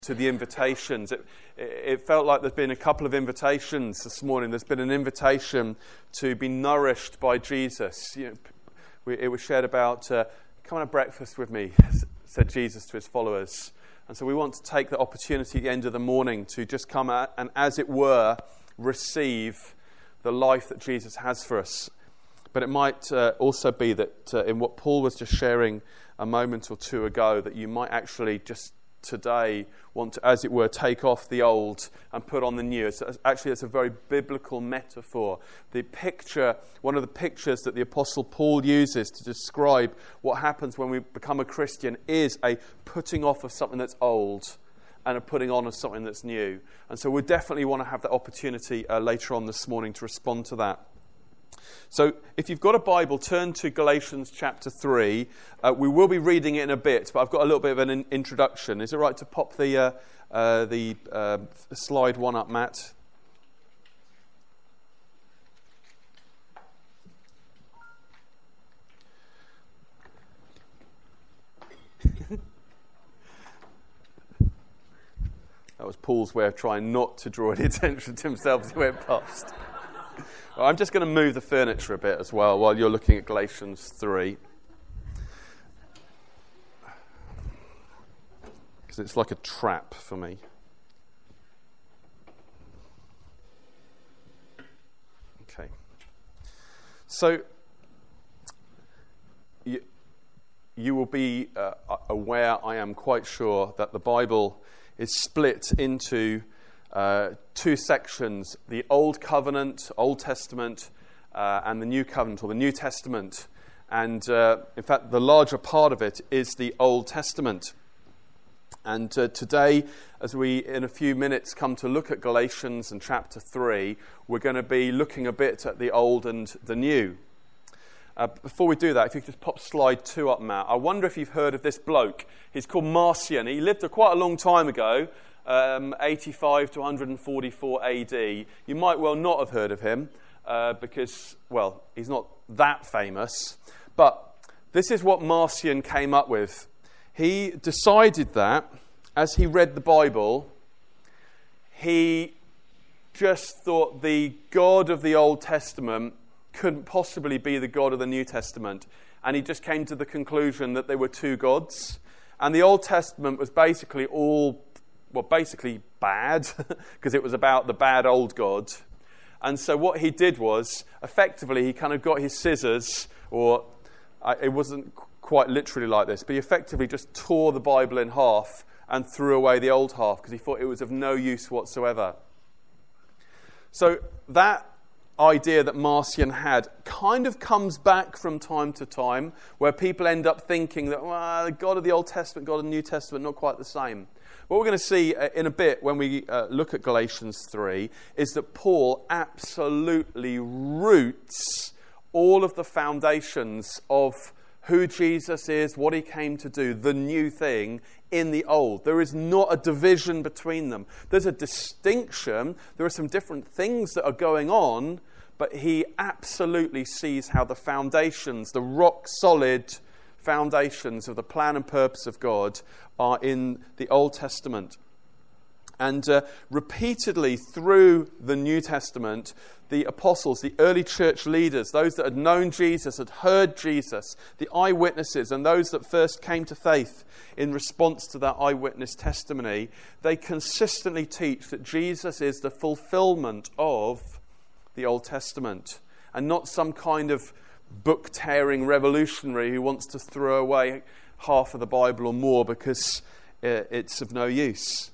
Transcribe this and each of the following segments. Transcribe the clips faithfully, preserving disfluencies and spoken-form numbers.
to the invitations. It, it felt like there's been a couple of invitations this morning. There's been an invitation to be nourished by Jesus. You know, we, it was shared about, uh, come and have breakfast with me, said Jesus to his followers. And so we want to take the opportunity at the end of the morning to just come out and, as it were, receive the life that Jesus has for us. But it might uh, also be that uh, in what Paul was just sharing a moment or two ago, that you might actually just today want to, as it were, take off the old and put on the new. So actually, it's a very biblical metaphor. The picture, one of the pictures that the Apostle Paul uses to describe what happens when we become a Christian is a putting off of something that's old and a putting on of something that's new. And so we definitely want to have that opportunity uh, later on this morning to respond to that. So if you've got a Bible, turn to Galatians chapter three. Uh, we will be reading it in a bit, but I've got a little bit of an in- introduction. Is it right to pop the uh, uh, the uh, slide one up, Matt? That was Paul's way of trying not to draw any attention to himself as he went past. Well, I'm just going to move the furniture a bit as well while you're looking at Galatians three. Because it's like a trap for me. Okay. So, you, you will be uh, aware, I am quite sure, that the Bible is split into Uh, two sections, the Old Covenant, Old Testament, uh, and the New Covenant, or the New Testament. And uh, in fact, the larger part of it is the Old Testament. And uh, today, as we in a few minutes come to look at Galatians and chapter three, we're going to be looking a bit at the Old and the New. Uh, before we do that, if you could just pop slide two up, Matt. I wonder if you've heard of this bloke. He's called Marcion. He lived a quite a long time ago. Um, eighty-five to one forty-four A D. You might well not have heard of him uh, because, well, he's not that famous. But this is what Marcion came up with. He decided that, as he read the Bible, he just thought the God of the Old Testament couldn't possibly be the God of the New Testament. And he just came to the conclusion that there were two gods. And the Old Testament was basically all well, basically bad, because it was about the bad old God. And so what he did was, effectively, he kind of got his scissors, or uh, it wasn't quite literally like this, but he effectively just tore the Bible in half and threw away the old half, because he thought it was of no use whatsoever. So that idea that Marcion had kind of comes back from time to time, where people end up thinking that, well, the God of the Old Testament, God of the New Testament, not quite the same. What we're going to see in a bit when we uh, look at Galatians three is that Paul absolutely roots all of the foundations of who Jesus is, what he came to do, the new thing, in the old. There is not a division between them. There's a distinction. There are some different things that are going on, but he absolutely sees how the foundations, the rock-solid foundations of the plan and purpose of God are in the Old Testament. And uh, repeatedly through the New Testament, the apostles, the early church leaders, those that had known Jesus, had heard Jesus, the eyewitnesses, and those that first came to faith in response to that eyewitness testimony, they consistently teach that Jesus is the fulfillment of the Old Testament, and not some kind of book-tearing revolutionary who wants to throw away half of the Bible or more because uh, it's of no use.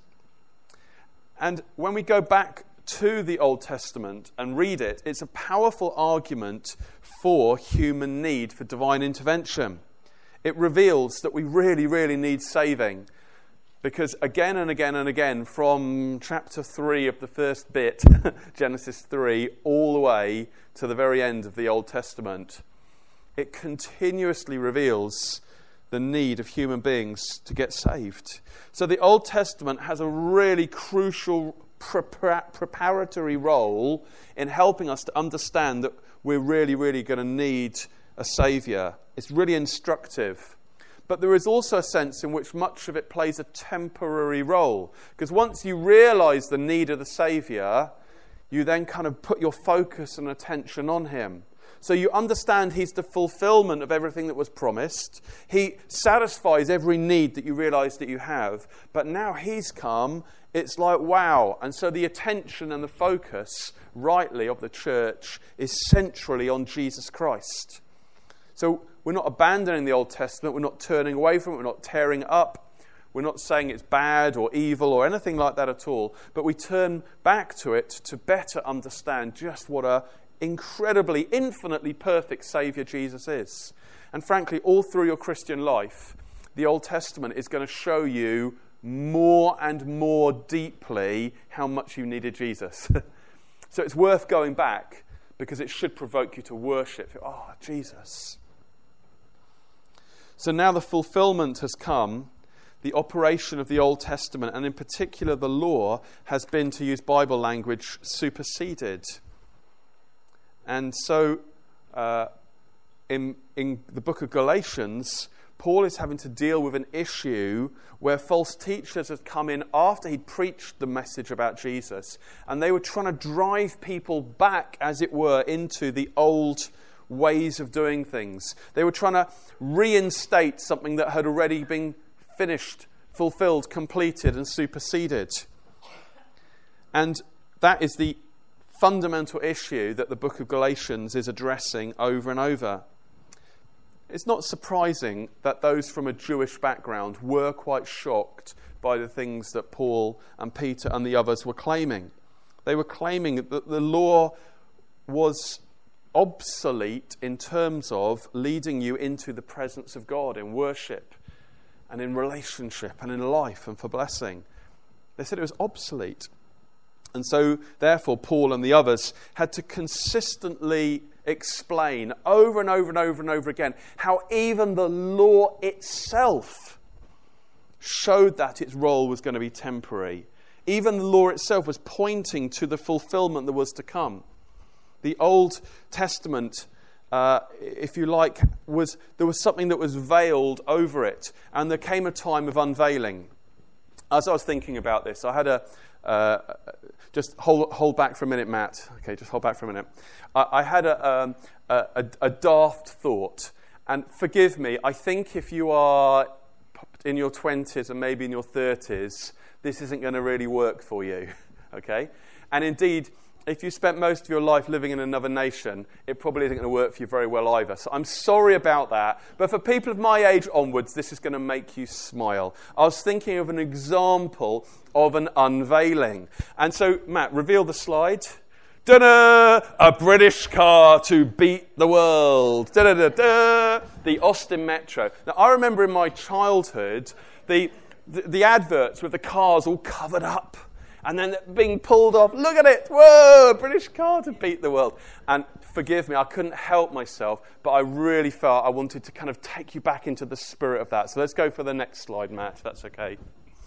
And when we go back to the Old Testament and read it, it's a powerful argument for human need for divine intervention. It reveals that we really, really need saving. Because again and again and again, from chapter three of the first bit, Genesis three, all the way to the very end of the Old Testament, it continuously reveals the need of human beings to get saved. So the Old Testament has a really crucial prepar- preparatory role in helping us to understand that we're really, really going to need a saviour. It's really instructive. but there is also a sense in which much of it plays a temporary role. Because once you realise the need of the Saviour, you then kind of put your focus and attention on him. So you understand he's the fulfillment of everything that was promised. He satisfies every need that you realise that you have. But now he's come, it's like, wow. And so the attention and the focus, rightly, of the church is centrally on Jesus Christ. So we're not abandoning the Old Testament. We're not turning away from it. We're not tearing it up. We're not saying it's bad or evil or anything like that at all. But we turn back to it to better understand just what a incredibly, infinitely perfect Saviour Jesus is. And frankly, all through your Christian life, the Old Testament is going to show you more and more deeply how much you needed Jesus. So it's worth going back because it should provoke you to worship. Oh, Jesus. So now the fulfillment has come. The operation of the Old Testament, and in particular the law, has been, to use Bible language, superseded. And so, uh, in, in the book of Galatians, Paul is having to deal with an issue where false teachers had come in after he'd preached the message about Jesus, and they were trying to drive people back, as it were, into the old ways of doing things. They were trying to reinstate something that had already been finished, fulfilled, completed, and superseded. And that is the fundamental issue that the book of Galatians is addressing over and over. It's not surprising that those from a Jewish background were quite shocked by the things that Paul and Peter and the others were claiming. They were claiming that the law was obsolete in terms of leading you into the presence of God in worship and in relationship and in life and for blessing. They said it was obsolete. And so, therefore, Paul and the others had to consistently explain over and over and over and over again how even the law itself showed that its role was going to be temporary. Even the law itself was pointing to the fulfillment that was to come. The Old Testament, uh, if you like, was there was something that was veiled over it, and there came a time of unveiling. As I was thinking about this, I had a uh, just hold hold back for a minute, Matt. Okay, just hold back for a minute. I, I had a, um, a, a a daft thought, and forgive me. I think if you are in your twenties and maybe in your thirties, this isn't going to really work for you. Okay, and indeed, if you spent most of your life living in another nation, it probably isn't going to work for you very well either. So I'm sorry about that. But for people of my age onwards, this is going to make you smile. I was thinking of an example of an unveiling. And so, Matt, reveal the slide. Da-da! A British car to beat the world. Da-da-da-da! The Austin Metro. Now, I remember in my childhood, the, the, the adverts with the cars all covered up. And then being pulled off, look at it, whoa, a British car to beat the world. And forgive me, I couldn't help myself, but I really felt I wanted to kind of take you back into the spirit of that. So let's go for the next slide, Matt, if that's okay.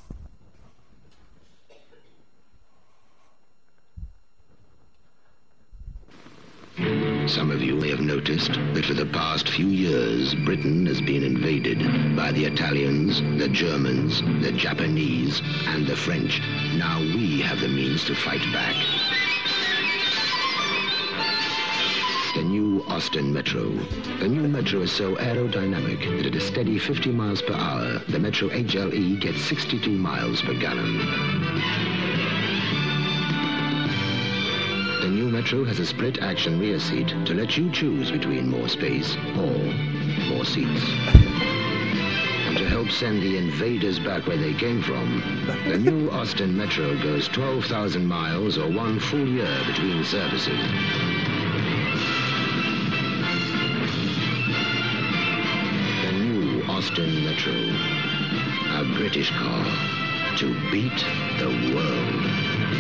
Some of you may have noticed that for the past few years, Britain has been invaded by the Italians, the Germans, the Japanese, and the French. Now we have the means to fight back. The new Austin Metro. The new Metro is so aerodynamic that at a steady fifty miles per hour, the Metro H L E gets sixty-two miles per gallon. The new Metro has a split-action rear seat to let you choose between more space or more seats. And to help send the invaders back where they came from, the new Austin Metro goes twelve thousand miles or one full year between services. The new Austin Metro, a British car to beat the world.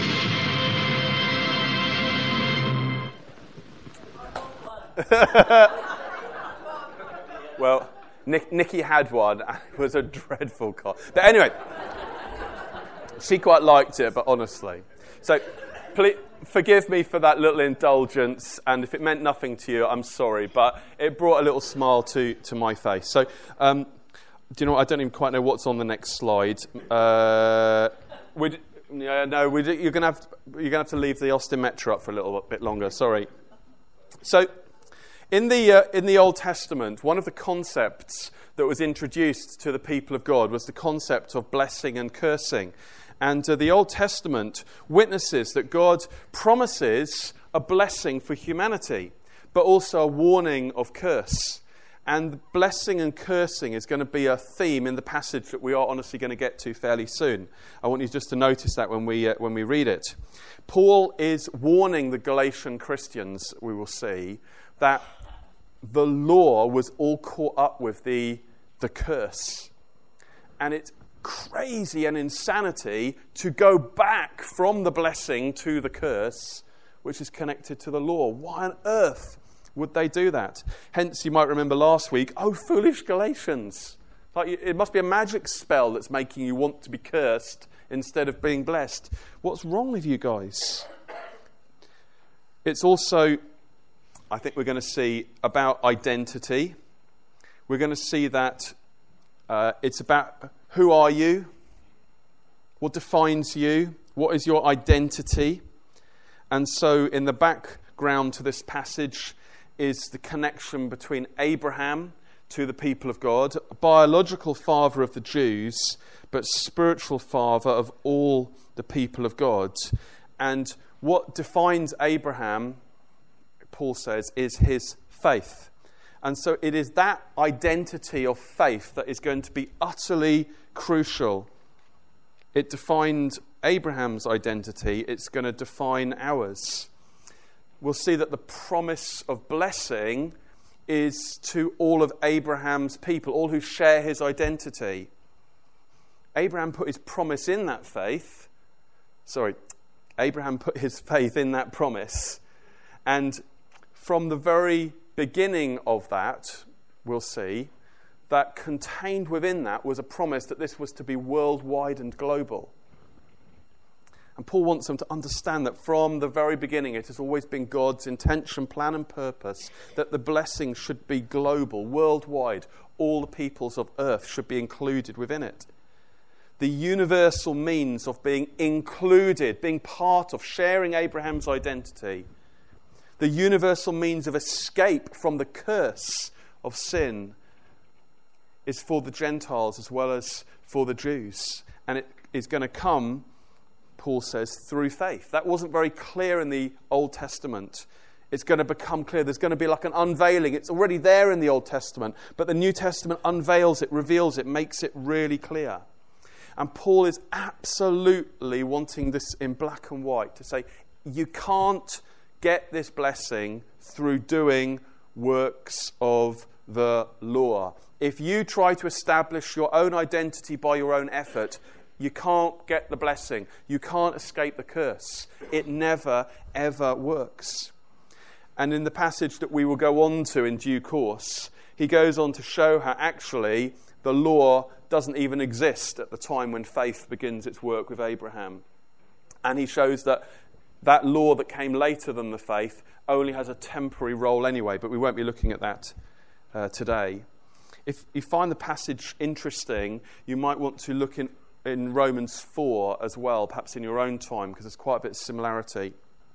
Well, Nick, Nikki had one, and it was a dreadful car. But anyway, she quite liked it, but honestly. So, please, forgive me for that little indulgence, and if it meant nothing to you, I'm sorry, but it brought a little smile to, to my face. So, um, do you know what? I don't even quite know what's on the next slide. Uh, we'd, yeah, no, we'd, you're going to have you're going to have to leave the Austin Metro up for a little bit longer. Sorry. So, in the uh, in the Old Testament, one of the concepts that was introduced to the people of God was the concept of blessing and cursing. And uh, the Old Testament witnesses that God promises a blessing for humanity, but also a warning of curse. And blessing and cursing is going to be a theme in the passage that we are honestly going to get to fairly soon. I want you just to notice that when we uh, when we read it. Paul is warning the Galatian Christians, we will see, that the law was all caught up with the, the curse. And it's crazy and insanity to go back from the blessing to the curse, which is connected to the law. Why on earth would they do that? Hence, you might remember last week, oh, foolish Galatians. Like, it must be a magic spell that's making you want to be cursed instead of being blessed. What's wrong with you guys? It's also, I think we're going to see about identity. We're going to see that uh, it's about who are you? What defines you? What is your identity? And so in the background to this passage is the connection between Abraham to the people of God, a biological father of the Jews, but spiritual father of all the people of God. And what defines Abraham, Paul says, is his faith. And so it is that identity of faith that is going to be utterly crucial. It defined Abraham's identity. It's going to define ours. We'll see that the promise of blessing is to all of Abraham's people, all who share his identity. Abraham put his promise in that faith. Sorry, Abraham put his faith in that promise. And from the very beginning of that, we'll see, that contained within that was a promise that this was to be worldwide and global. And Paul wants them to understand that from the very beginning it has always been God's intention, plan and purpose that the blessing should be global, worldwide. All the peoples of earth should be included within it. The universal means of being included, being part of, sharing Abraham's identity. The universal means of escape from the curse of sin is for the Gentiles as well as for the Jews. And it is going to come, Paul says, through faith. That wasn't very clear in the Old Testament. It's going to become clear. There's going to be like an unveiling. It's already there in the Old Testament, but the New Testament unveils it, reveals it, makes it really clear. And Paul is absolutely wanting this in black and white to say, you can't get this blessing through doing works of the law. If you try to establish your own identity by your own effort, you can't get the blessing. You can't escape the curse. It never, ever works. And in the passage that we will go on to in due course, he goes on to show how actually the law doesn't even exist at the time when faith begins its work with Abraham. And he shows that that law that came later than the faith only has a temporary role anyway, but we won't be looking at that uh, today. If you find the passage interesting, you might want to look in, in Romans four as well, perhaps in your own time, because there's quite a bit of similarity.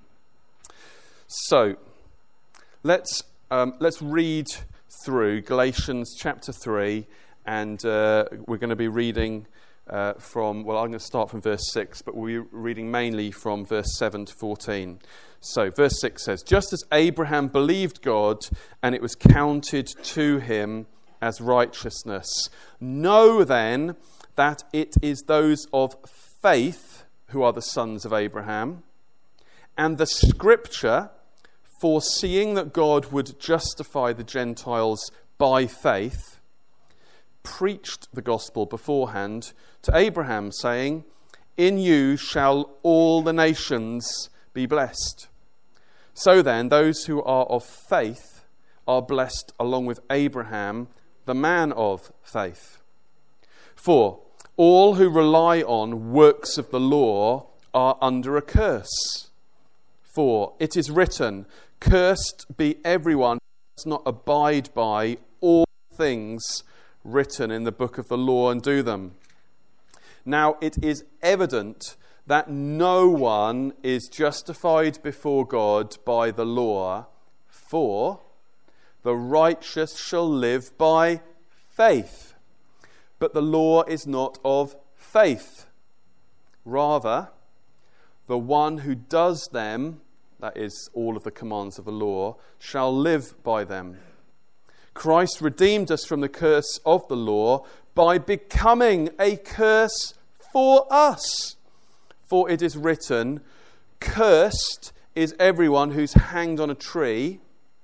So, let's um, let's read through Galatians chapter three, and uh, we're going to be reading uh, from, well, I'm going to start from verse six, but we'll be reading mainly from verse seven to fourteen. So, verse six says, "Just as Abraham believed God, and it was counted to him as righteousness. Know then that it is those of faith who are the sons of Abraham. And the scripture, foreseeing that God would justify the Gentiles by faith, preached the gospel beforehand to Abraham, saying, 'In you shall all the nations be blessed.' So then, those who are of faith are blessed along with Abraham, the man of faith. For all who rely on works of the law are under a curse. For it is written, 'Cursed be everyone who does not abide by all things written in the book of the law and do them. Now it is evident that no one is justified before God by the law, for the righteous shall live by faith. But the law is not of faith. Rather, the one who does them, that is, all of the commands of the law, shall live by them. Christ redeemed us from the curse of the law by becoming a curse for us. For it is written, cursed is everyone who's hanged on a tree,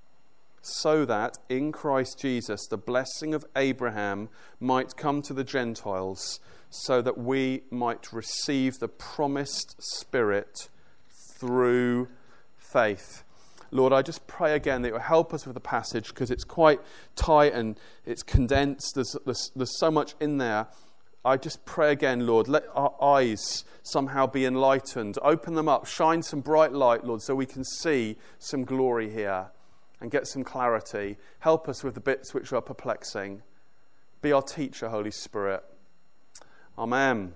so that in Christ Jesus the blessing of Abraham might come to the Gentiles, so that we might receive the promised Spirit through faith. Lord, I just pray again that you'll help us with the passage, because it's quite tight and it's condensed. There's, there's, there's so much in there. I just pray again, Lord, let our eyes somehow be enlightened. Open them up, shine some bright light, Lord, so we can see some glory here and get some clarity. Help us with the bits which are perplexing. Be our teacher, Holy Spirit. Amen.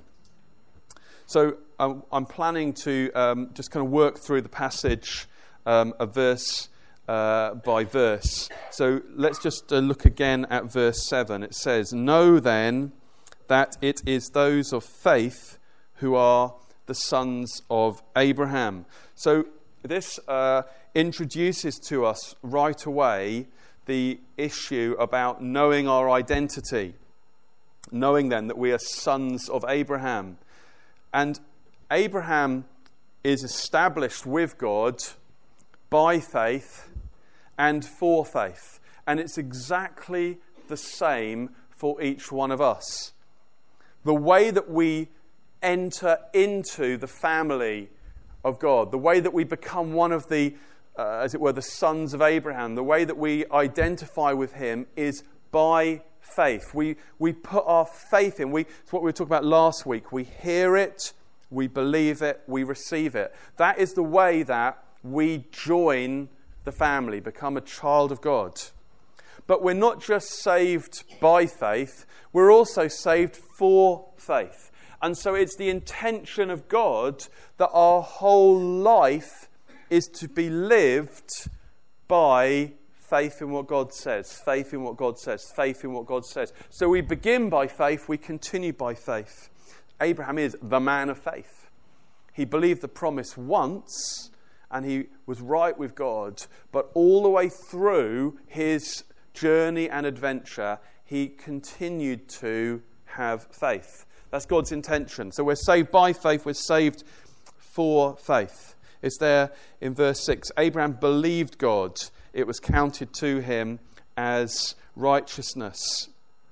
So um, I'm planning to um, just kind of work through the passage um, a verse uh, by verse. So let's just uh, look again at verse seven. It says, "Know then that it is those of faith who are the sons of Abraham." So this uh, introduces to us right away the issue about knowing our identity. Knowing then that we are sons of Abraham. And Abraham is established with God by faith and for faith. And it's exactly the same for each one of us. The way that we enter into the family of God, the way that we become one of the, uh, as it were, the sons of Abraham, the way that we identify with him is by faith. We we put our faith in. We, it's what we were talking about last week. We hear it, we believe it, we receive it. That is the way that we join the family, become a child of God. But we're not just saved by faith, we're also saved for faith. And so it's the intention of God that our whole life is to be lived by faith in what God says, faith in what God says, faith in what God says. So we begin by faith, we continue by faith. Abraham is the man of faith. He believed the promise once, and he was right with God, but all the way through his journey and adventure, he continued to have faith. That's God's intention. So we're saved by faith, we're saved for faith. It's there in verse six. Abraham believed God. It was counted to him as righteousness.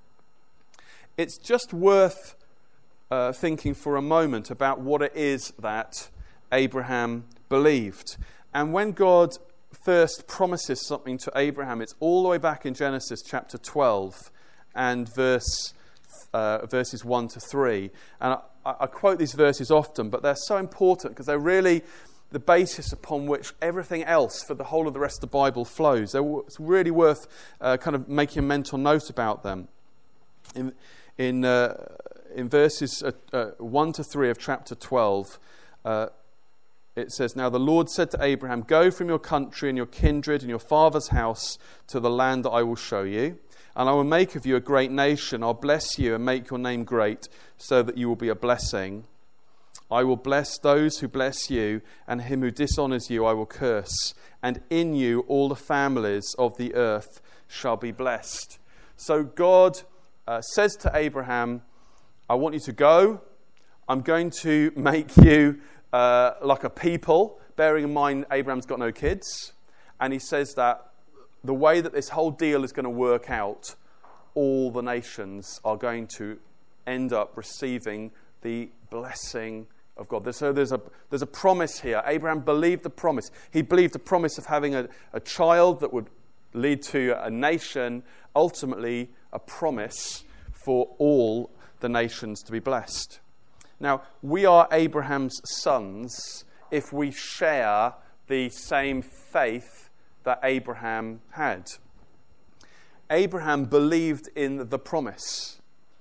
It's just worth uh, thinking for a moment about what it is that Abraham believed. And when God first promises something to Abraham, it's all the way back in Genesis chapter twelve and verse uh, verses one to three. And I, I quote these verses often, but they're so important because they're really the basis upon which everything else for the whole of the rest of the Bible flows. It's really worth uh, kind of making a mental note about them. In in, uh, in verses uh, uh, one to three of chapter twelve, uh, it says, "Now the Lord said to Abraham, go from your country and your kindred and your father's house to the land that I will show you. And I will make of you a great nation. I'll bless you and make your name great, so that you will be a blessing. I will bless those who bless you, and him who dishonors you I will curse. And in you all the families of the earth shall be blessed." So God uh, says to Abraham, I want you to go. I'm going to make you uh, like a people, bearing in mind Abraham's got no kids. And he says that the way that this whole deal is going to work out, all the nations are going to end up receiving the blessing of God. So there's a there's a promise here. Abraham believed the promise. He believed the promise of having a, a child that would lead to a nation, ultimately a promise for all the nations to be blessed. Now, we are Abraham's sons if we share the same faith that Abraham had. Abraham believed in the promise.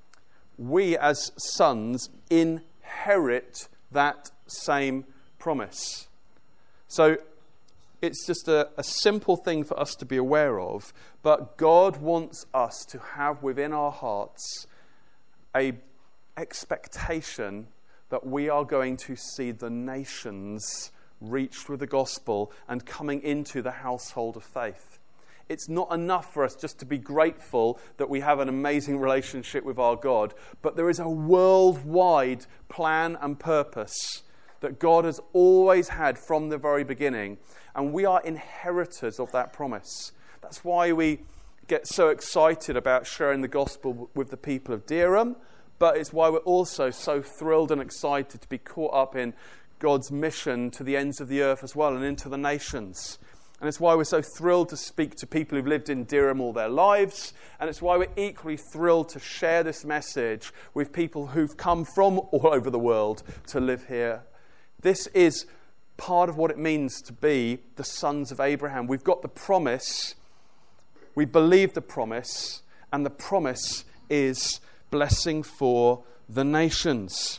We as sons inherit that same promise. So it's just a, a simple thing for us to be aware of, but God wants us to have within our hearts a expectation that we are going to see the nations reached with the gospel and coming into the household of faith. It's not enough for us just to be grateful that we have an amazing relationship with our God, but there is a worldwide plan and purpose that God has always had from the very beginning, and we are inheritors of that promise. That's why we get so excited about sharing the gospel with the people of Durham, but it's why we're also so thrilled and excited to be caught up in God's mission to the ends of the earth as well and into the nations. And it's why we're so thrilled to speak to people who've lived in Durham all their lives. And it's why we're equally thrilled to share this message with people who've come from all over the world to live here. This is part of what it means to be the sons of Abraham. We've got the promise, we believe the promise, and the promise is blessing for the nations.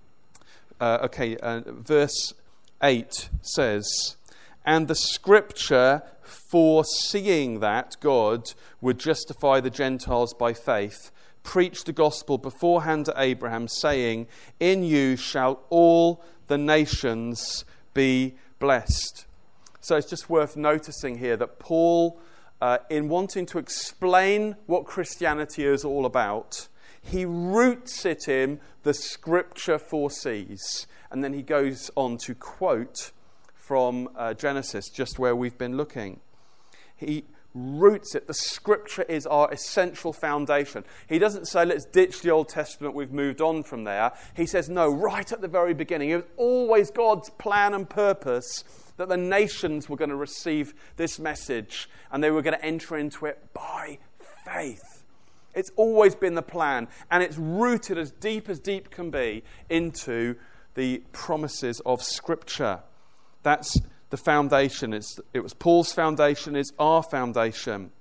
Uh, okay, uh, verse eight says, "And the scripture foreseeing that God would justify the Gentiles by faith, preached the gospel beforehand to Abraham, saying, in you shall all the nations be blessed." So it's just worth noticing here that Paul, uh, in wanting to explain what Christianity is all about, he roots it in the scripture foresees. And then he goes on to quote from uh, Genesis, just where we've been looking. He roots it. The scripture is our essential foundation. He doesn't say, let's ditch the Old Testament, we've moved on from there. He says, no, right at the very beginning, it was always God's plan and purpose that the nations were going to receive this message and they were going to enter into it by faith. It's always been the plan, and it's rooted as deep as deep can be into the promises of Scripture. That's the foundation. It's, it was Paul's foundation, it's our foundation.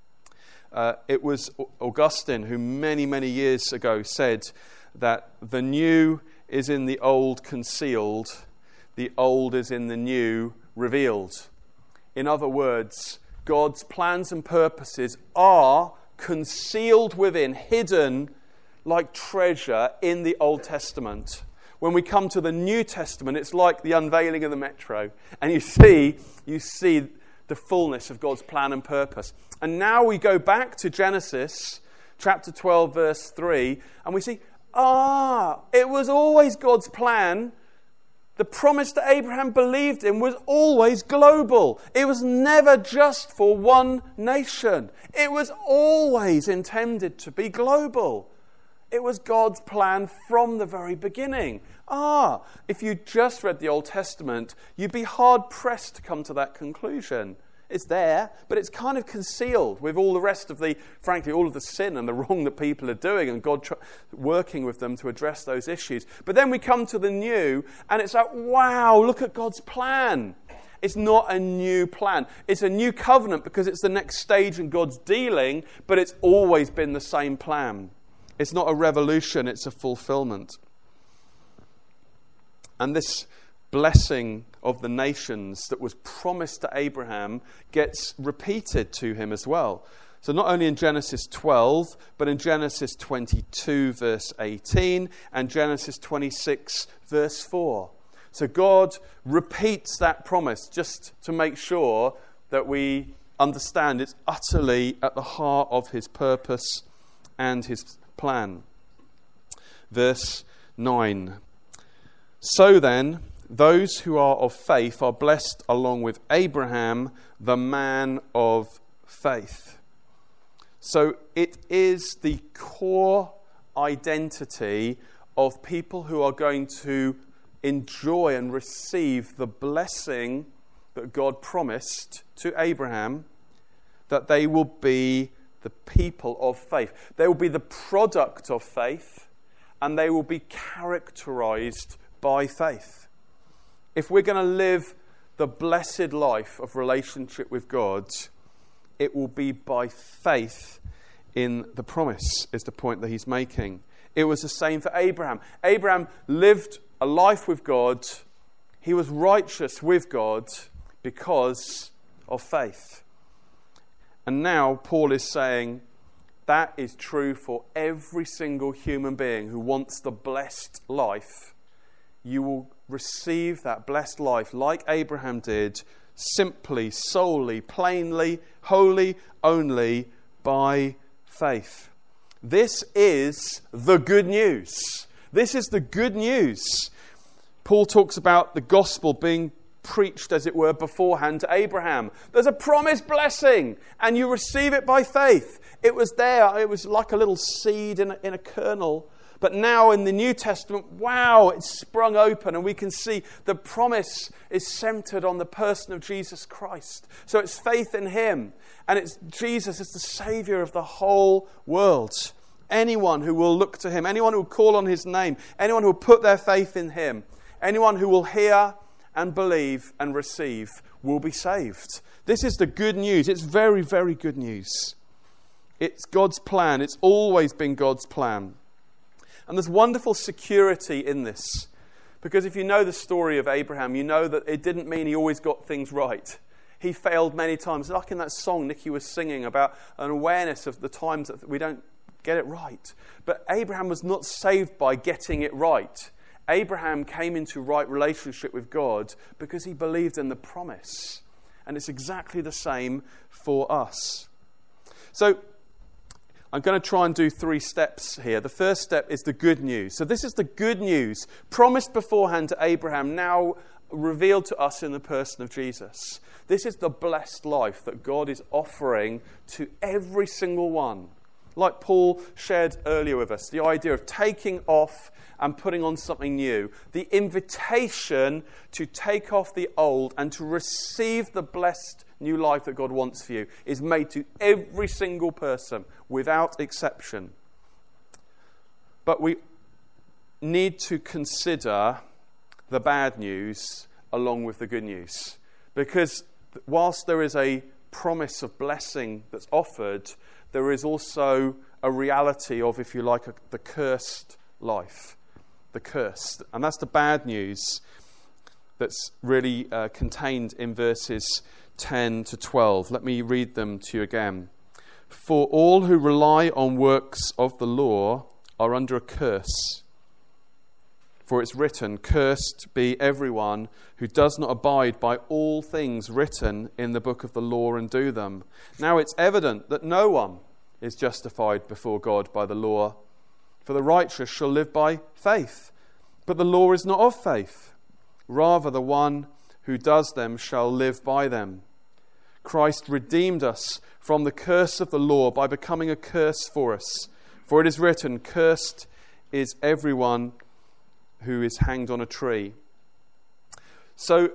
Uh, it was Augustine who many, many years ago said that the new is in the old concealed, the old is in the new revealed. In other words, God's plans and purposes are concealed within, hidden like treasure in the Old Testament. When we come to the New Testament, it's like the unveiling of the metro. And you see, you see the fullness of God's plan and purpose. And now we go back to Genesis chapter twelve, verse three, and we see, ah, it was always God's plan. The promise that Abraham believed in was always global. It was never just for one nation. It was always intended to be global. It was God's plan from the very beginning. Ah, if you just read the Old Testament, you'd be hard-pressed to come to that conclusion. It's there, but it's kind of concealed with all the rest of the, frankly, all of the sin and the wrong that people are doing and God tr- working with them to address those issues. But then we come to the new, and it's like, wow, look at God's plan. It's not a new plan. It's a new covenant because it's the next stage in God's dealing, but it's always been the same plan. It's not a revolution, it's a fulfillment. And this blessing of the nations that was promised to Abraham gets repeated to him as well. So not only in Genesis twelve, but in Genesis twenty-two, verse eighteen, and Genesis twenty-six, verse four. So God repeats that promise just to make sure that we understand it's utterly at the heart of his purpose and his plan. Verse nine. So then, those who are of faith are blessed along with Abraham, the man of faith. So it is the core identity of people who are going to enjoy and receive the blessing that God promised to Abraham, that they will be the people of faith. They will be the product of faith, and they will be characterized by faith. If we're going to live the blessed life of relationship with God, it will be by faith in the promise, is the point that he's making. It was the same for Abraham. Abraham lived a life with God. He was righteous with God because of faith. And now Paul is saying that is true for every single human being who wants the blessed life. You will receive that blessed life like Abraham did, simply, solely, plainly, wholly, only by faith. This is the good news. This is the good news. Paul talks about the gospel being preached, as it were, beforehand to Abraham. There's a promised blessing, and you receive it by faith. It was there. It was like a little seed in a, in a kernel. But now in the New Testament, wow, it's sprung open, and we can see the promise is centered on the person of Jesus Christ. So it's faith in him, and it's Jesus is the Savior of the whole world. Anyone who will look to him, anyone who will call on his name, anyone who will put their faith in him, anyone who will hear and believe and receive will be saved. This is the good news. It's very, very good news. It's God's plan. It's always been God's plan. And there's wonderful security in this. Because if you know the story of Abraham, you know that it didn't mean he always got things right. He failed many times. Like in that song Nicky was singing about an awareness of the times that we don't get it right. But Abraham was not saved by getting it right. Abraham came into right relationship with God because he believed in the promise. And it's exactly the same for us. So I'm going to try and do three steps here. The first step is the good news. So this is the good news promised beforehand to Abraham, now revealed to us in the person of Jesus. This is the blessed life that God is offering to every single one. Like Paul shared earlier with us, the idea of taking off and putting on something new. The invitation to take off the old and to receive the blessed new life that God wants for you is made to every single person without exception. But we need to consider the bad news along with the good news. Because whilst there is a promise of blessing that's offered, there is also a reality of, if you like, a, the cursed life. The cursed. And that's the bad news that's really uh, contained in verses ten to twelve. Let me read them to you again. For all who rely on works of the law are under a curse. For it's written, cursed be everyone who does not abide by all things written in the book of the law and do them. Now it's evident that no one is justified before God by the law. For the righteous shall live by faith. But the law is not of faith. Rather, the one who does them shall live by them. Christ redeemed us from the curse of the law by becoming a curse for us. For it is written, cursed is everyone who is hanged on a tree. So,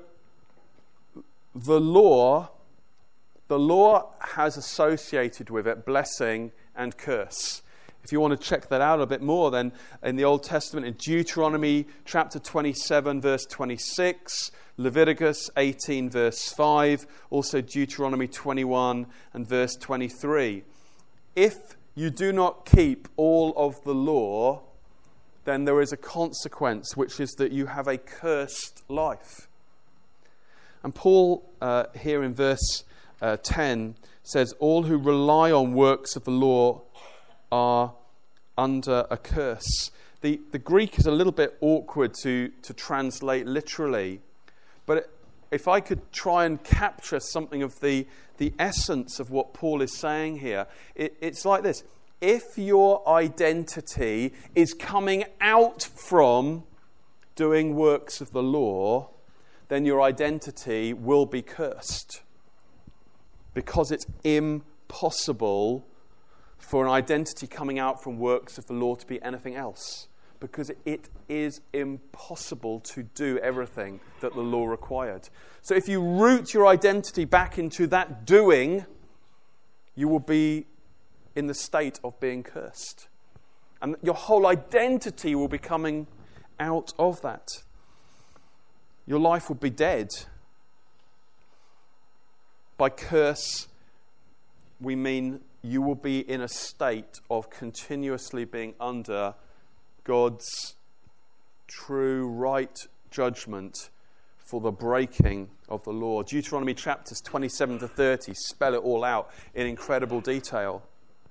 the law, the law has associated with it blessing and curse. If you want to check that out a bit more, then in the Old Testament, in Deuteronomy chapter twenty-seven, verse twenty-six, Leviticus eighteen, verse five, also Deuteronomy twenty-one and verse twenty-three. If you do not keep all of the law, then there is a consequence, which is that you have a cursed life. And Paul, uh, here in verse uh, ten, says, all who rely on works of the law are under a curse. The, the Greek is a little bit awkward to, to translate literally, but if I could try and capture something of the, the essence of what Paul is saying here, it, it's like this. If your identity is coming out from doing works of the law, then your identity will be cursed. Because it's impossible for an identity coming out from works of the law to be anything else. Because it is impossible to do everything that the law required. So if you root your identity back into that doing, you will be in the state of being cursed. And your whole identity will be coming out of that. Your life will be dead by curse we mean you will be in a state of continuously being under God's true, right judgment for the breaking of the law. Deuteronomy chapters twenty-seven to thirty spell it all out in incredible detail.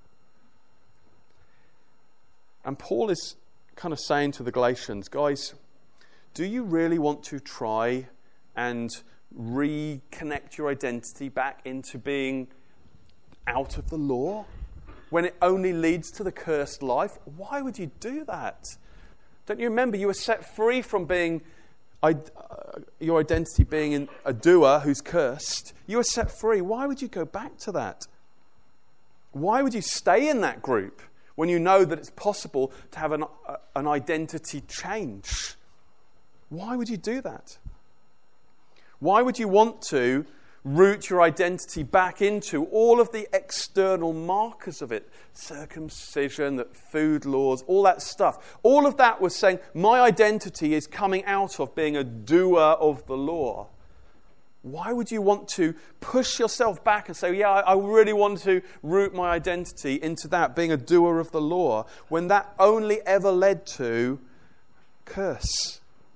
And Paul is kind of saying to the Galatians, guys, do you really want to try and reconnect your identity back into being out of the law when it only leads to the cursed life? Why would you do that? Don't you remember you were set free from being uh, your identity being in a doer who's cursed? You were set free. Why would you go back to that? Why would you stay in that group when you know that it's possible to have an, uh, an identity change? Why would you do that? Why would you want to root your identity back into all of the external markers of it? Circumcision, that food laws, all that stuff. All of that was saying, my identity is coming out of being a doer of the law. Why would you want to push yourself back and say, yeah, I really want to root my identity into that, being a doer of the law, when that only ever led to curse?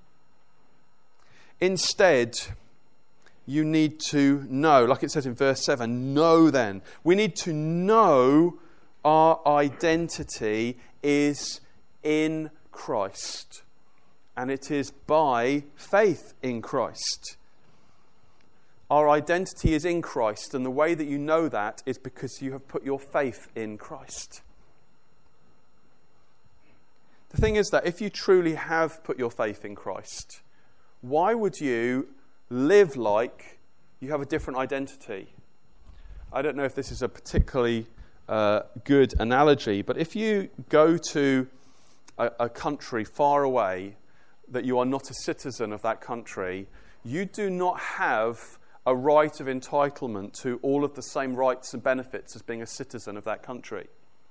Instead, you need to know, like it says in verse seven, know then. We need to know our identity is in Christ. And it is by faith in Christ. Our identity is in Christ, and the way that you know that is because you have put your faith in Christ. The thing is that if you truly have put your faith in Christ, why would you live like you have a different identity? I don't know if this is a particularly uh, good analogy, but if you go to a, a country far away that you are not a citizen of that country, you do not have a right of entitlement to all of the same rights and benefits as being a citizen of that country.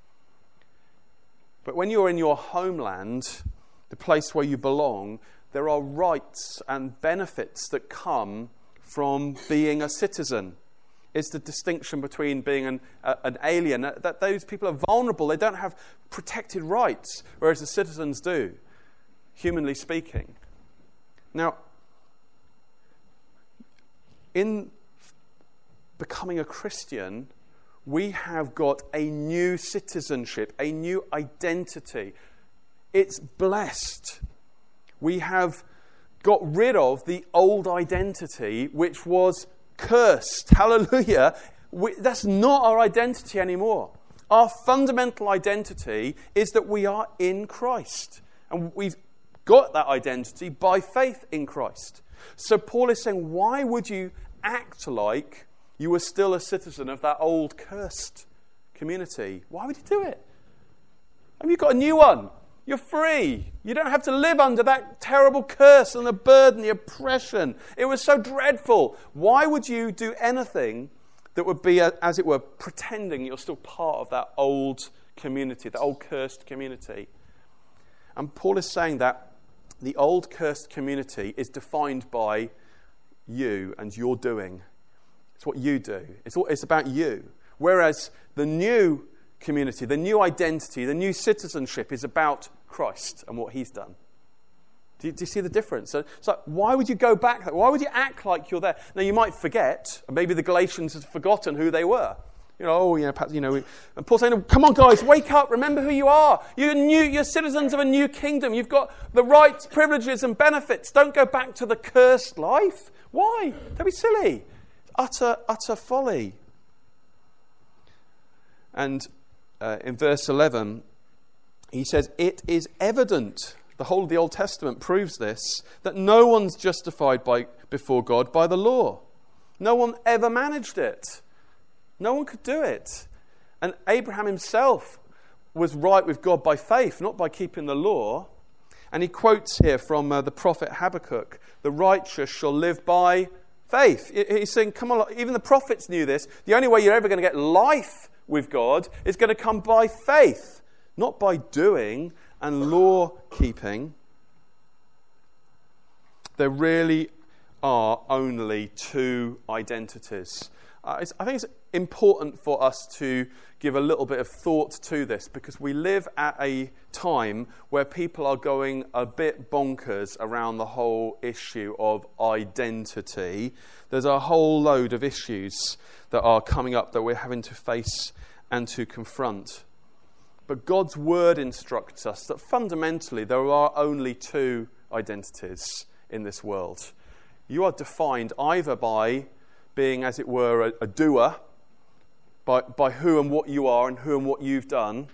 But when you're in your homeland, the place where you belong, there are rights and benefits that come from being a citizen. It's the distinction between being an, uh, an alien. That those people are vulnerable. They don't have protected rights, whereas the citizens do, humanly speaking. Now, in becoming a Christian, we have got a new citizenship, a new identity. It's blessed. We have got rid of the old identity, which was cursed. Hallelujah. We, that's not our identity anymore. Our fundamental identity is that we are in Christ. And we've got that identity by faith in Christ. So Paul is saying, why would you act like you were still a citizen of that old cursed community? Why would you do it? I mean, you've got a new one. You're free. You don't have to live under that terrible curse and the burden, the oppression. It was so dreadful. Why would you do anything that would be, as it were, pretending you're still part of that old community, that old cursed community? And Paul is saying that the old cursed community is defined by you and your doing. It's what you do. It's all, it's about you. Whereas the new community, the new identity, the new citizenship is about Christ and what he's done. Do you, do you see the difference? So it's like, why would you go back? Why would you act like you're there? Now, you might forget, maybe the Galatians had forgotten who they were. You know, oh, you know, perhaps, you know, and Paul's saying, come on, guys, wake up, remember who you are. You're new, you're citizens of a new kingdom. You've got the rights, privileges, and benefits. Don't go back to the cursed life. Why? Don't be silly. Utter, utter folly. And uh, in verse eleven, he says, it is evident, the whole of the Old Testament proves this, that no one's justified by before God by the law. No one ever managed it. No one could do it. And Abraham himself was right with God by faith, not by keeping the law. And he quotes here from uh, the prophet Habakkuk, the righteous shall live by faith. He's saying, come on, even the prophets knew this. The only way you're ever going to get life with God is going to come by faith, not by doing and law keeping. There really are only two identities. Uh, it's, I think it's important for us to give a little bit of thought to this, because we live at a time where people are going a bit bonkers around the whole issue of identity. There's a whole load of issues that are coming up that we're having to face and to confront. But God's word instructs us that fundamentally there are only two identities in this world. You are defined either by being, as it were, a, a doer, by, by who and what you are and who and what you've done,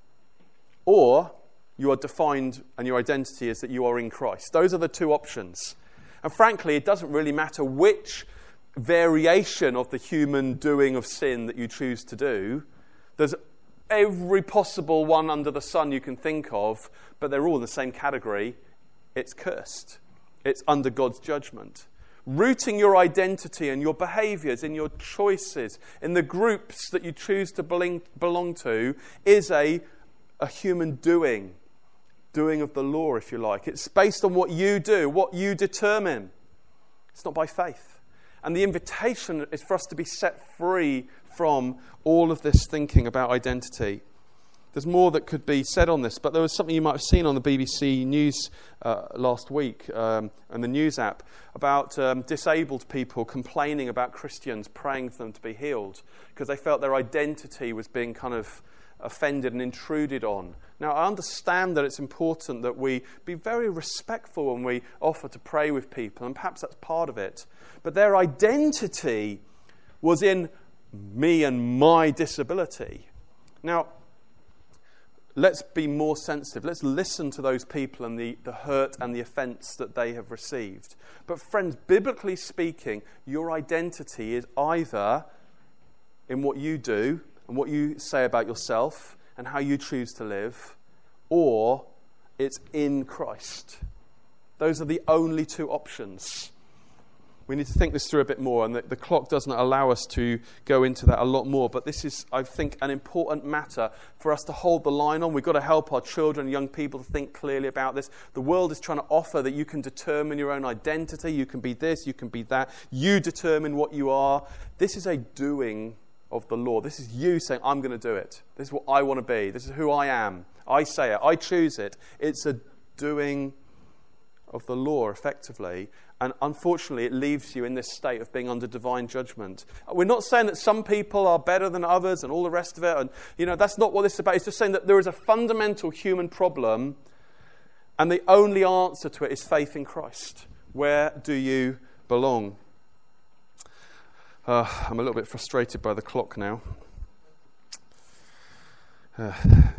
or you are defined and your identity is that you are in Christ. Those are the two options. And frankly, it doesn't really matter which variation of the human doing of sin that you choose to do. There's every possible one under the sun you can think of, but they're all in the same category. It's cursed. It's under God's judgment. Rooting your identity and your behaviours in your choices, in the groups that you choose to belong, belong to, is a, a human doing. Doing of the law, if you like. It's based on what you do, what you determine. It's not by faith. And the invitation is for us to be set free from all of this thinking about identity. There's more that could be said on this, but there was something you might have seen on the B B C News uh, last week, um, and the news app, about um, disabled people complaining about Christians praying for them to be healed because they felt their identity was being kind of offended and intruded on. Now, I understand that it's important that we be very respectful when we offer to pray with people, and perhaps that's part of it. But their identity was in me and my disability. Now, let's be more sensitive. Let's listen to those people and the, the hurt and the offence that they have received. But friends, biblically speaking, your identity is either in what you do and what you say about yourself and how you choose to live, or it's in Christ. Those are the only two options. We need to think this through a bit more, and the, the clock doesn't allow us to go into that a lot more. But this is, I think, an important matter for us to hold the line on. We've got to help our children and young people to think clearly about this. The world is trying to offer that you can determine your own identity. You can be this, you can be that. You determine what you are. This is a doing of the law. This is you saying, I'm going to do it. This is what I want to be. This is who I am. I say it. I choose it. It's a doing of the law, effectively. And unfortunately, it leaves you in this state of being under divine judgment. We're not saying that some people are better than others and all the rest of it. And, you know, that's not what this is about. It's just saying that there is a fundamental human problem, and the only answer to it is faith in Christ. Where do you belong? Uh, I'm a little bit frustrated by the clock now. Uh,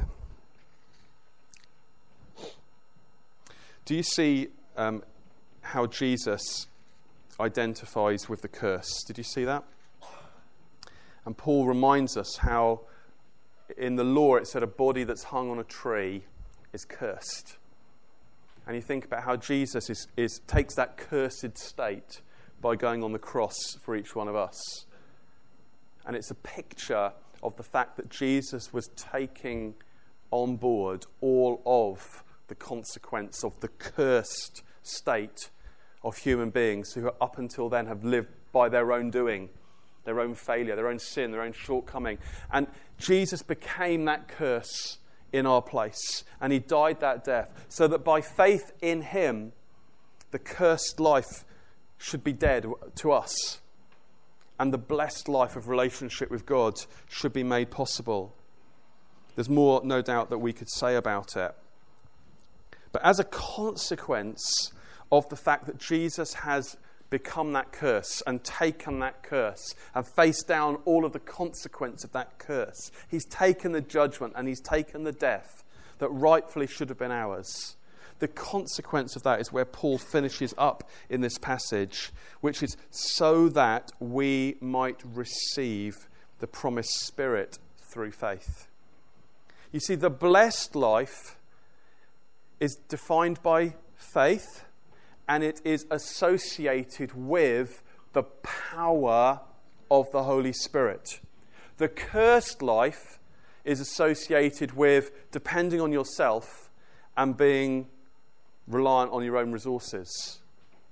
do you see um, how Jesus identifies with the curse? Did you see that? And Paul reminds us how in the law it said a body that's hung on a tree is cursed. And you think about how Jesus is, is takes that cursed state by going on the cross for each one of us. And it's a picture of the fact that Jesus was taking on board all of the consequence of the cursed state of human beings who up until then have lived by their own doing, their own failure, their own sin, their own shortcoming. And Jesus became that curse in our place, and he died that death so that by faith in him, the cursed life should be dead to us, and the blessed life of relationship with God should be made possible. There's more, no doubt, that we could say about it. But as a consequence of the fact that Jesus has become that curse and taken that curse and faced down all of the consequence of that curse, he's taken the judgment and he's taken the death that rightfully should have been ours. The consequence of that is where Paul finishes up in this passage, which is so that we might receive the promised Spirit through faith. You see, the blessed life is defined by faith, and it is associated with the power of the Holy Spirit. The cursed life is associated with depending on yourself and being reliant on your own resources.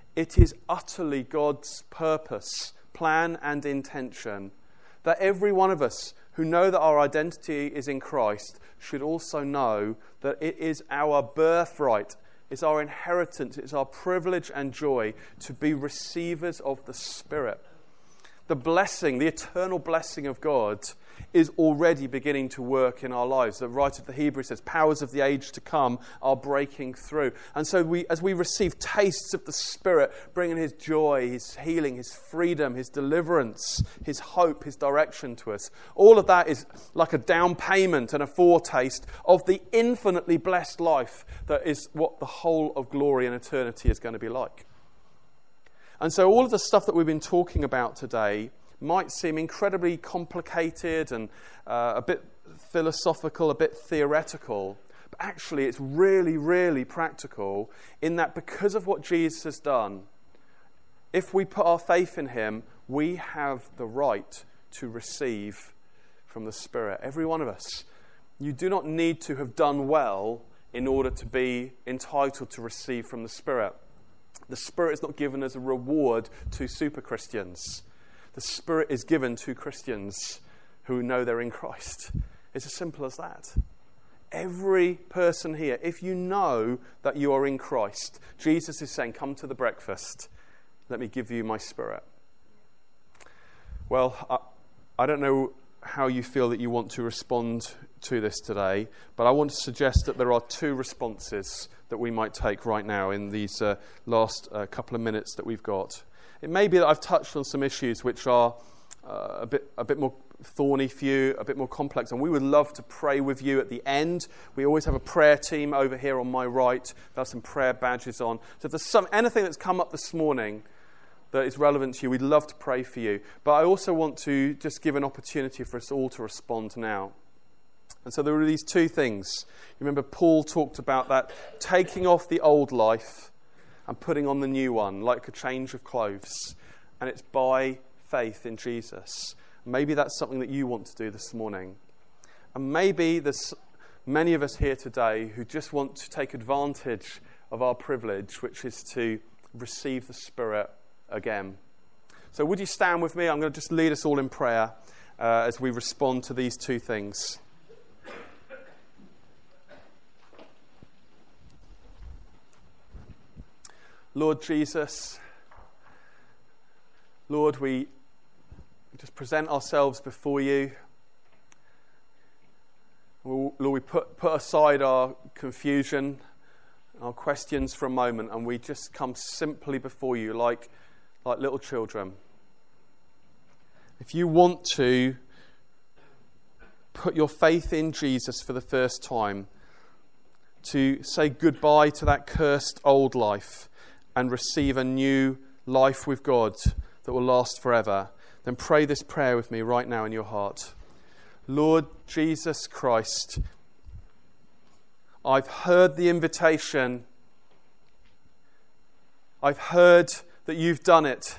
it is utterly God's purpose, plan and intention that every one of us who know that our identity is in Christ should also know that it is our birthright, it's our inheritance, it's our privilege and joy to be receivers of the Spirit. The blessing, the eternal blessing of God is already beginning to work in our lives. The writer of the Hebrews says, powers of the age to come are breaking through. And so we, as we receive tastes of the Spirit, bringing his joy, his healing, his freedom, his deliverance, his hope, his direction to us, all of that is like a down payment and a foretaste of the infinitely blessed life that is what the whole of glory and eternity is going to be like. And so all of the stuff that we've been talking about today might seem incredibly complicated and uh, a bit philosophical, a bit theoretical, but actually it's really, really practical in that because of what Jesus has done, if we put our faith in him, we have the right to receive from the Spirit. Every one of us. You do not need to have done well in order to be entitled to receive from the Spirit. The Spirit is not given as a reward to super Christians. The Spirit is given to Christians who know they're in Christ. It's as simple as that. Every person here, if you know that you are in Christ, Jesus is saying, come to the breakfast. Let me give you my Spirit. Well, I, I don't know how you feel that you want to respond to this today, but I want to suggest that there are two responses that we might take right now in these uh, last uh, couple of minutes that we've got. It may be that I've touched on some issues which are uh, a bit a bit more thorny for you, a bit more complex, and we would love to pray with you at the end. We always have a prayer team over here on my right. There are some prayer badges on. So if there's some anything that's come up this morning that is relevant to you, we'd love to pray for you. But I also want to just give an opportunity for us all to respond now. And so there are these two things. You remember Paul talked about that, taking off the old life and putting on the new one, like a change of clothes. And it's by faith in Jesus. Maybe that's something that you want to do this morning. And maybe there's many of us here today who just want to take advantage of our privilege, which is to receive the Spirit again. So would you stand with me? I'm going to just lead us all in prayer uh, as we respond to these two things. Lord Jesus, Lord, we just present ourselves before you. Lord, we put, put aside our confusion, our questions for a moment, and we just come simply before you like, like little children. If you want to put your faith in Jesus for the first time, to say goodbye to that cursed old life, and receive a new life with God that will last forever, then pray this prayer with me right now in your heart. Lord Jesus Christ, I've heard the invitation. I've heard that you've done it.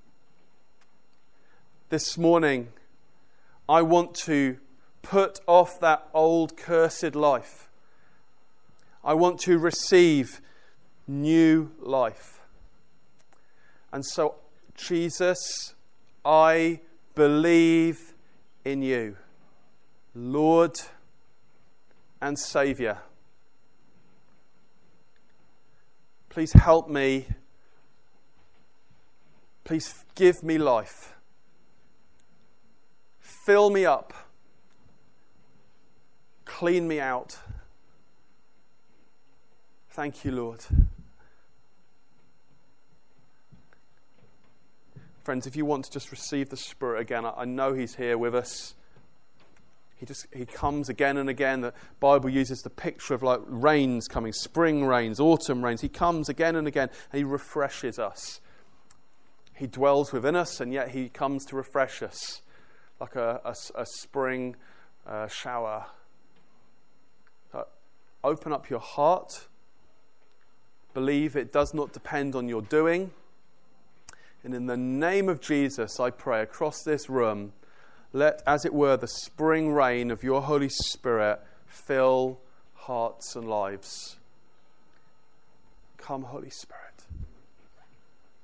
This morning, I want to put off that old cursed life. I want to receive new life. And so, Jesus, I believe in you, Lord and Saviour. Please help me. Please give me life. Fill me up. Clean me out. Thank you, Lord. Friends, if you want to just receive the Spirit again, I know He's here with us. He just He comes again and again. The Bible uses the picture of like rains coming, spring rains, autumn rains. He comes again and again and He refreshes us. He dwells within us and yet He comes to refresh us like a, a, a spring uh, shower. So open up your heart. Believe it does not depend on your doing. And in the name of Jesus, I pray across this room, let, as it were, the spring rain of your Holy Spirit fill hearts and lives. Come, Holy Spirit.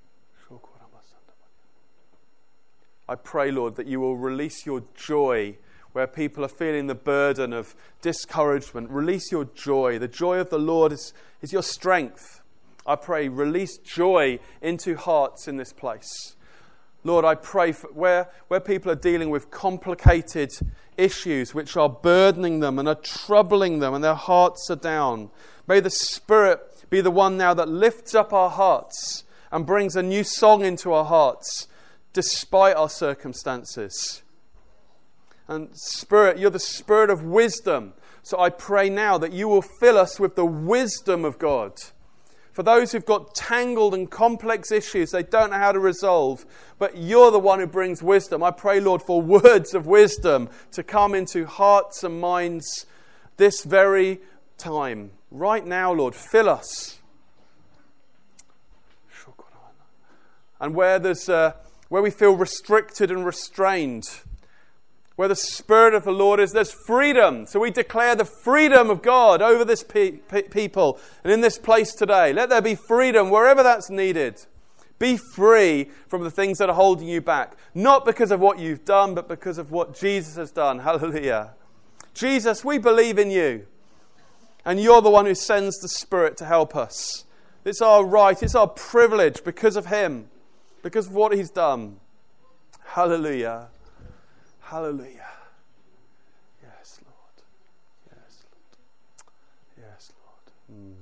I pray, Lord, that you will release your joy where people are feeling the burden of discouragement. Release your joy. The joy of the Lord is, is your strength. I pray, release joy into hearts in this place. Lord, I pray for where, where people are dealing with complicated issues which are burdening them and are troubling them and their hearts are down. May the Spirit be the one now that lifts up our hearts and brings a new song into our hearts despite our circumstances. And Spirit, you're the Spirit of wisdom. So I pray now that you will fill us with the wisdom of God. For those who've got tangled and complex issues they don't know how to resolve, but you're the one who brings wisdom. I pray, Lord, for words of wisdom to come into hearts and minds this very time. Right now, Lord, fill us. And where there's uh, where we feel restricted and restrained, where the Spirit of the Lord is, there's freedom. So we declare the freedom of God over this pe- pe- people and in this place today. Let there be freedom wherever that's needed. Be free from the things that are holding you back. Not because of what you've done, but because of what Jesus has done. Hallelujah. Jesus, we believe in you. And you're the one who sends the Spirit to help us. It's our right, it's our privilege because of him, because of what he's done. Hallelujah. Hallelujah. Yes, Lord. Yes, Lord. Yes, Lord. Mm.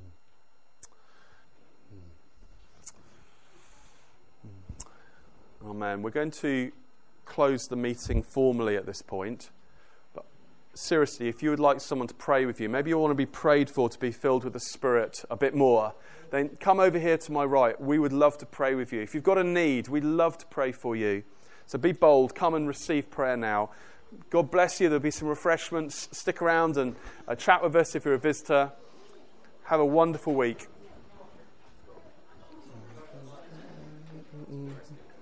Mm. Amen. We're going to close the meeting formally at this point. But seriously, if you would like someone to pray with you, maybe you want to be prayed for to be filled with the Spirit a bit more, then come over here to my right. We would love to pray with you. If you've got a need, we'd love to pray for you. So be bold. Come and receive prayer now. God bless you. There'll be some refreshments. Stick around and uh, chat with us if you're a visitor. Have a wonderful week.